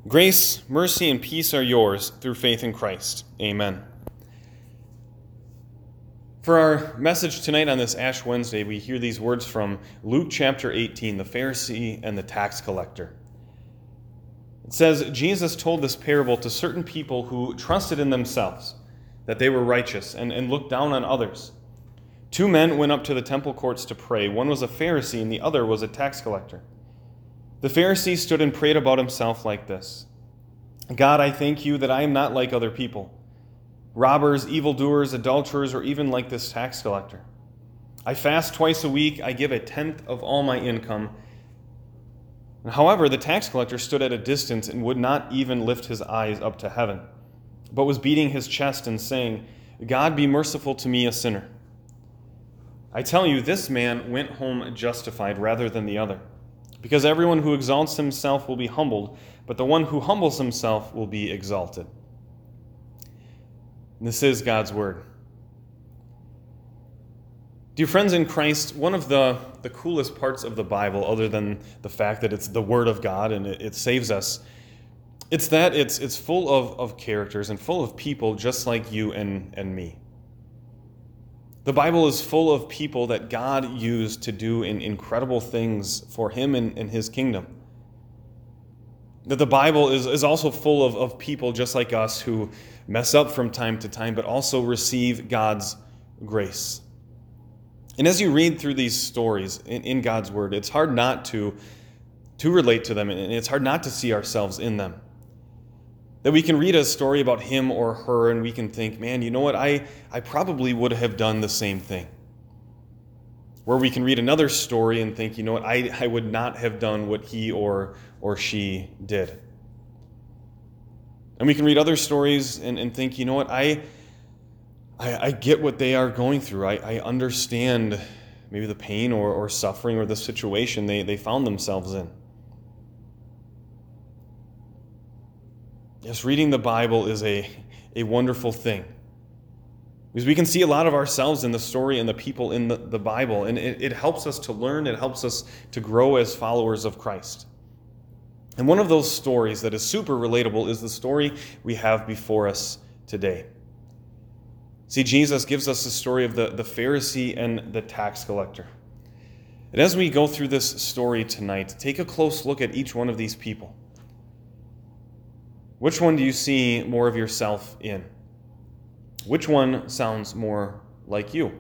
Grace, mercy, and peace are yours through faith in Christ. Amen. For our message tonight on this Ash Wednesday, we hear these words from Luke chapter 18, the Pharisee and the tax collector. It says, Jesus told this parable to certain people who trusted in themselves, that they were righteous, and looked down on others. Two men went up to the temple courts to pray. One was a Pharisee and the other was a tax collector. The Pharisee stood and prayed about himself like this: God, I thank you that I am not like other people, robbers, evildoers, adulterers, or even like this tax collector. I fast twice a week. I give a tenth of all my income. However, the tax collector stood at a distance and would not even lift his eyes up to heaven, but was beating his chest and saying, God, be merciful to me, a sinner. I tell you, this man went home justified rather than the other. Because everyone who exalts himself will be humbled, but the one who humbles himself will be exalted. And this is God's word. Dear friends in Christ, one of the coolest parts of the Bible, other than the fact that it's the Word of God and it saves us, it's that it's full of characters and full of people just like you and me. The Bible is full of people that God used to do incredible things for Him and His kingdom. That the Bible is also full of people just like us who mess up from time to time, but also receive God's grace. And as you read through these stories in God's Word, it's hard not to relate to them, and it's hard not to see ourselves in them. That we can read a story about him or her and we can think, man, you know what, I probably would have done the same thing. Where we can read another story and think, you know what, I would not have done what he or she did. And we can read other stories and think, you know what, I get what they are going through. I understand maybe the pain or suffering or the situation they found themselves in. Yes, reading the Bible is a wonderful thing. Because we can see a lot of ourselves in the story and the people in the Bible. And it helps us to learn, it helps us to grow as followers of Christ. And one of those stories that is super relatable is the story we have before us today. See, Jesus gives us the story of the Pharisee and the tax collector. And as we go through this story tonight, take a close look at each one of these people. Which one do you see more of yourself in? Which one sounds more like you?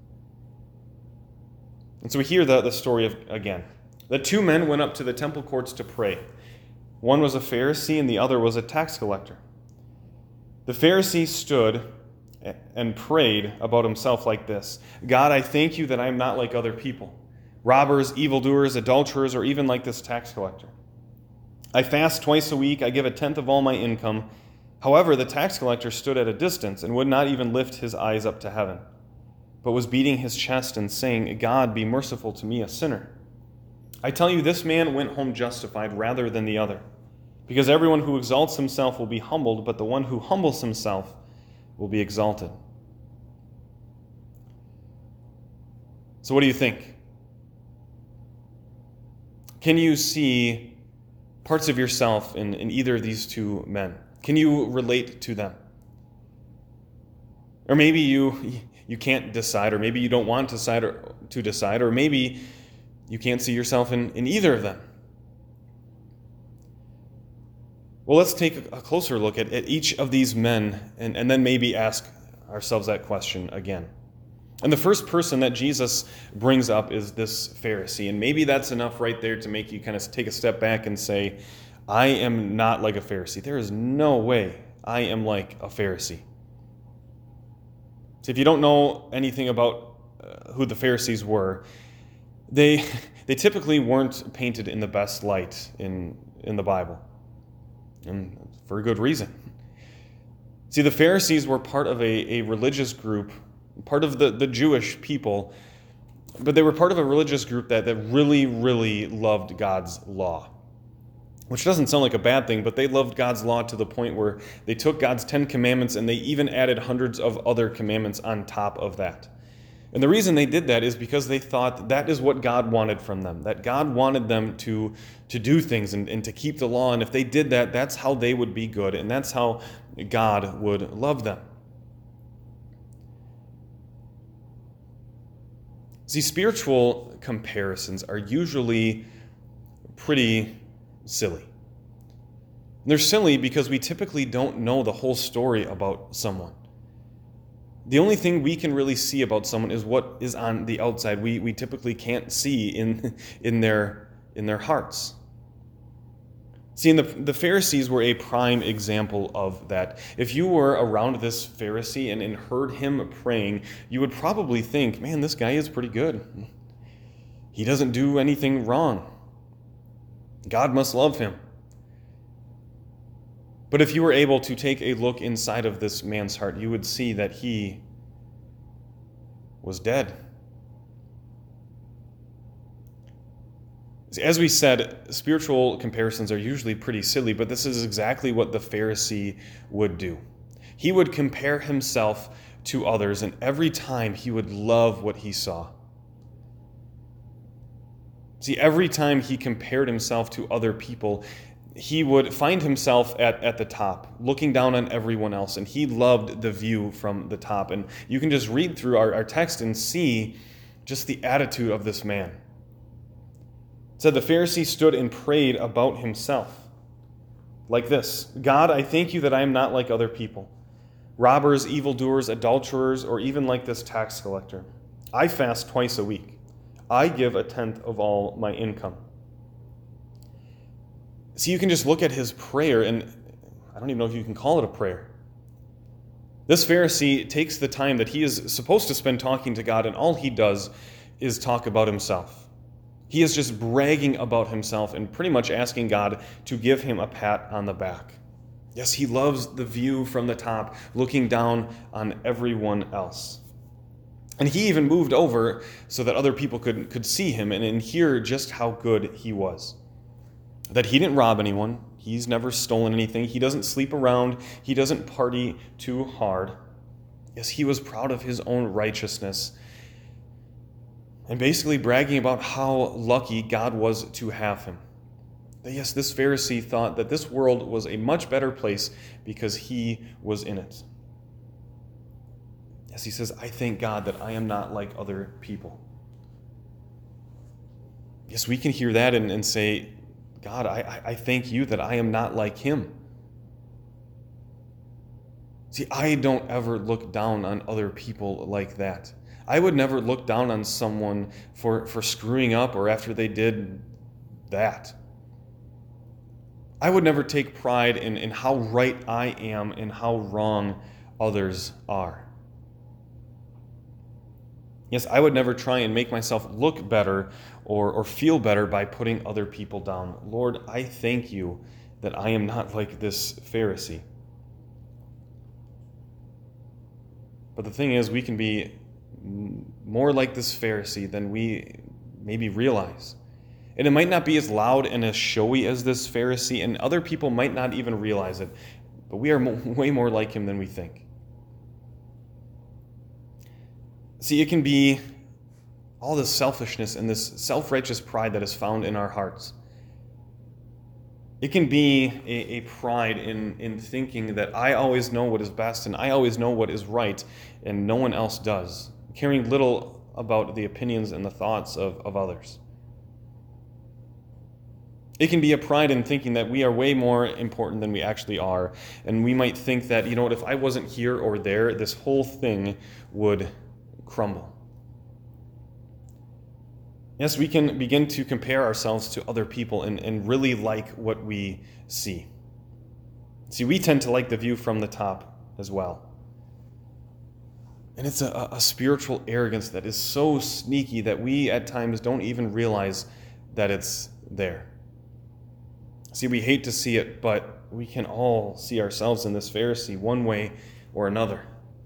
And so we hear the story again. The two men went up to the temple courts to pray. One was a Pharisee and the other was a tax collector. The Pharisee stood and prayed about himself like this: God, I thank you that I am not like other people, robbers, evildoers, adulterers, or even like this tax collector. I fast twice a week. I give a tenth of all my income. However, the tax collector stood at a distance and would not even lift his eyes up to heaven, but was beating his chest and saying, God, be merciful to me, a sinner. I tell you, this man went home justified rather than the other. Because everyone who exalts himself will be humbled, but the one who humbles himself will be exalted. So what do you think? Can you see parts of yourself in either of these two men? Can you relate to them? Or maybe you can't decide, or maybe you don't want to decide, or maybe you can't see yourself in either of them. Well, let's take a closer look at each of these men and then maybe ask ourselves that question again. And the first person that Jesus brings up is this Pharisee. And maybe that's enough right there to make you kind of take a step back and say, I am not like a Pharisee. There is no way I am like a Pharisee. So if you don't know anything about who the Pharisees were, they typically weren't painted in the best light in the Bible. And for a good reason. See, the Pharisees were part of a religious group, part of the Jewish people, but they were part of a religious group that really, really loved God's law. Which doesn't sound like a bad thing, but they loved God's law to the point where they took God's 10 commandments and they even added hundreds of other commandments on top of that. And the reason they did that is because they thought that is what God wanted from them, that God wanted them to do things and to keep the law. And if they did that, that's how they would be good, and that's how God would love them. See, spiritual comparisons are usually pretty silly. They're silly because we typically don't know the whole story about someone. The only thing we can really see about someone is what is on the outside. We typically can't see in their hearts. See, the Pharisees were a prime example of that. If you were around this Pharisee and heard him praying, you would probably think, man, this guy is pretty good. He doesn't do anything wrong. God must love him. But if you were able to take a look inside of this man's heart, you would see that he was dead. As we said, spiritual comparisons are usually pretty silly, but this is exactly what the Pharisee would do. He would compare himself to others, and every time he would love what he saw. See, every time he compared himself to other people, he would find himself at the top, looking down on everyone else, and he loved the view from the top. And you can just read through our text and see just the attitude of this man. It said the Pharisee stood and prayed about himself like this: God, I thank you that I am not like other people, robbers, evildoers, adulterers, or even like this tax collector. I fast twice a week. I give 1/10 of all my income. See, you can just look at his prayer, and I don't even know if you can call it a prayer. This Pharisee takes the time that he is supposed to spend talking to God, and all he does is talk about himself. He is just bragging about himself and pretty much asking God to give him a pat on the back. Yes, he loves the view from the top, looking down on everyone else. And he even moved over so that other people could see him and hear just how good he was. That he didn't rob anyone. He's never stolen anything. He doesn't sleep around. He doesn't party too hard. Yes, he was proud of his own righteousness and basically bragging about how lucky God was to have him. Yes, this Pharisee thought that this world was a much better place because he was in it. Yes, he says, I thank God that I am not like other people. Yes, we can hear that and say, God, I thank you that I am not like him. See, I don't ever look down on other people like that. I would never look down on someone for screwing up or after they did that. I would never take pride in how right I am and how wrong others are. Yes, I would never try and make myself look better or feel better by putting other people down. Lord, I thank you that I am not like this Pharisee. But the thing is, we can be more like this Pharisee than we maybe realize. And it might not be as loud and as showy as this Pharisee, and other people might not even realize it, but we are way more like him than we think. See, it can be all this selfishness and this self-righteous pride that is found in our hearts. It can be a pride in thinking that I always know what is best and I always know what is right and no one else does, caring little about the opinions and the thoughts of others. It can be a pride in thinking that we are way more important than we actually are, and we might think that, if I wasn't here or there, this whole thing would crumble. Yes, we can begin to compare ourselves to other people and really like what we see. See, we tend to like the view from the top as well. And it's a spiritual arrogance that is so sneaky that we at times don't even realize that it's there. See, we hate to see it, but we can all see ourselves in this Pharisee one way or another.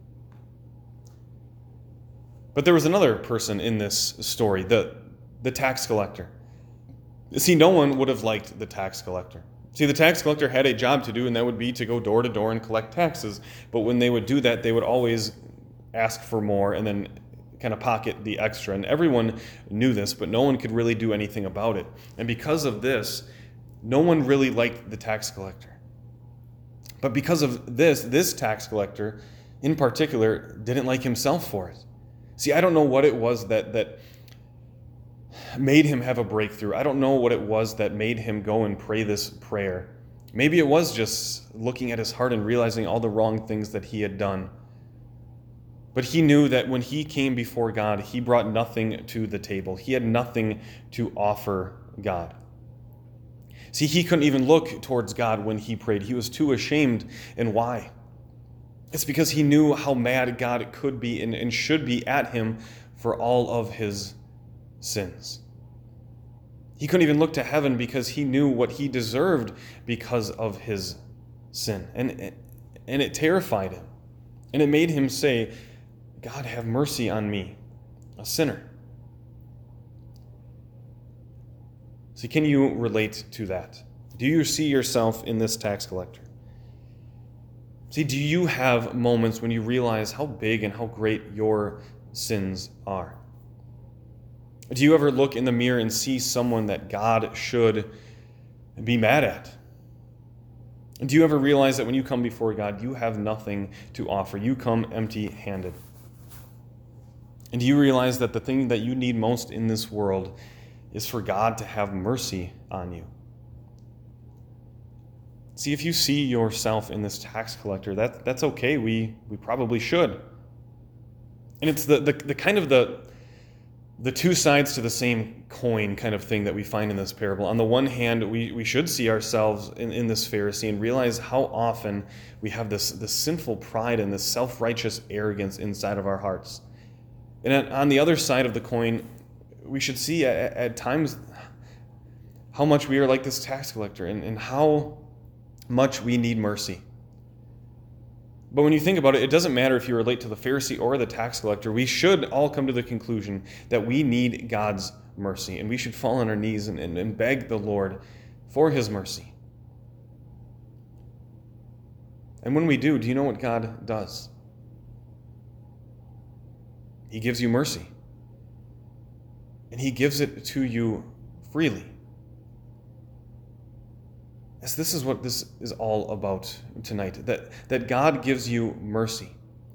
But there was another person in this story, the tax collector. See, no one would have liked the tax collector. See, the tax collector had a job to do, and that would be to go door to door and collect taxes. But when they would do that, they would always ask for more and then kind of pocket the extra. And everyone knew this, but no one could really do anything about it. And because of this, no one really liked the tax collector. But because of this tax collector in particular didn't like himself for it. See, I don't know what it was that made him have a breakthrough. I don't know what it was that made him go and pray this prayer. Maybe it was just looking at his heart and realizing all the wrong things that he had done. But he knew that when he came before God, he brought nothing to the table. He had nothing to offer God. See, he couldn't even look towards God when he prayed. He was too ashamed. And why? It's because he knew how mad God could be and should be at him for all of his sins. He couldn't even look to heaven because he knew what he deserved because of his sin. And it terrified him. And it made him say, God, have mercy on me, a sinner. See, can you relate to that? Do you see yourself in this tax collector? See, do you have moments when you realize how big and how great your sins are? Do you ever look in the mirror and see someone that God should be mad at? Do you ever realize that when you come before God, you have nothing to offer? You come empty-handed. And do you realize that the thing that you need most in this world is for God to have mercy on you? See, if you see yourself in this tax collector, that's okay. We probably should. And it's the kind of the two sides to the same coin kind of thing that we find in this parable. On the one hand, we should see ourselves in this Pharisee and realize how often we have this sinful pride and this self-righteous arrogance inside of our hearts. And on the other side of the coin, we should see at times how much we are like this tax collector and how much we need mercy. But when you think about it, it doesn't matter if you relate to the Pharisee or the tax collector. We should all come to the conclusion that we need God's mercy, and we should fall on our knees and beg the Lord for his mercy. And when we do you know what God does? He gives you mercy. And he gives it to you freely. Yes, this is what this is all about tonight, that God gives you mercy.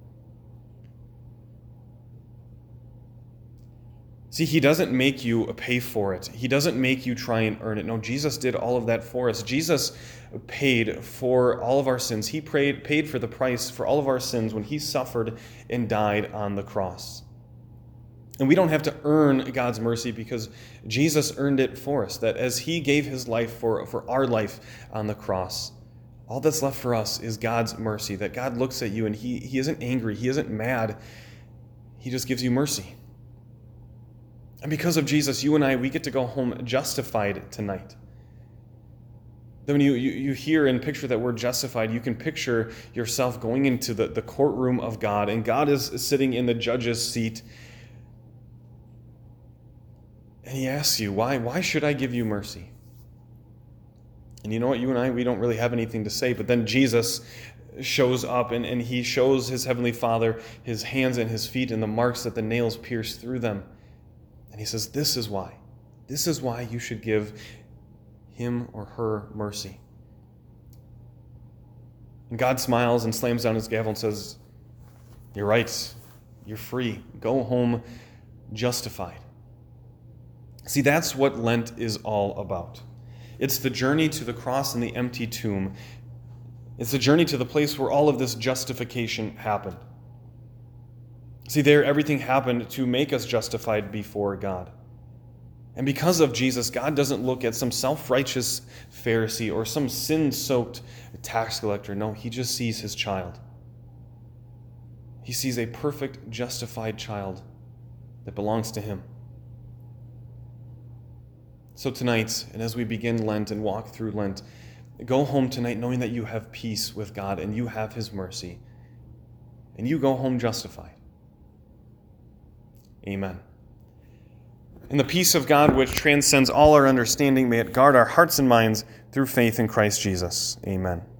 See, he doesn't make you pay for it. He doesn't make you try and earn it. No, Jesus did all of that for us. Jesus paid for all of our sins. He paid for the price for all of our sins when he suffered and died on the cross. And we don't have to earn God's mercy because Jesus earned it for us, that as he gave his life for our life on the cross, all that's left for us is God's mercy, that God looks at you and he isn't angry, he isn't mad, he just gives you mercy. And because of Jesus, you and I, we get to go home justified tonight. Then when you hear and picture that word justified, you can picture yourself going into the courtroom of God, and God is sitting in the judge's seat. And he asks you, why should I give you mercy? And you know what, you and I, we don't really have anything to say, but then Jesus shows up and he shows his heavenly Father his hands and his feet and the marks that the nails pierced through them. And he says, this is why. This is why you should give him or her mercy. And God smiles and slams down his gavel and says, you're right, you're free. Go home justified. See, that's what Lent is all about. It's the journey to the cross and the empty tomb. It's the journey to the place where all of this justification happened. See, there everything happened to make us justified before God. And because of Jesus, God doesn't look at some self-righteous Pharisee or some sin-soaked tax collector. No, he just sees his child. He sees a perfect, justified child that belongs to him. So tonight, and as we begin Lent and walk through Lent, go home tonight knowing that you have peace with God and you have his mercy. And you go home justified. Amen. And the peace of God, which transcends all our understanding, may it guard our hearts and minds through faith in Christ Jesus. Amen.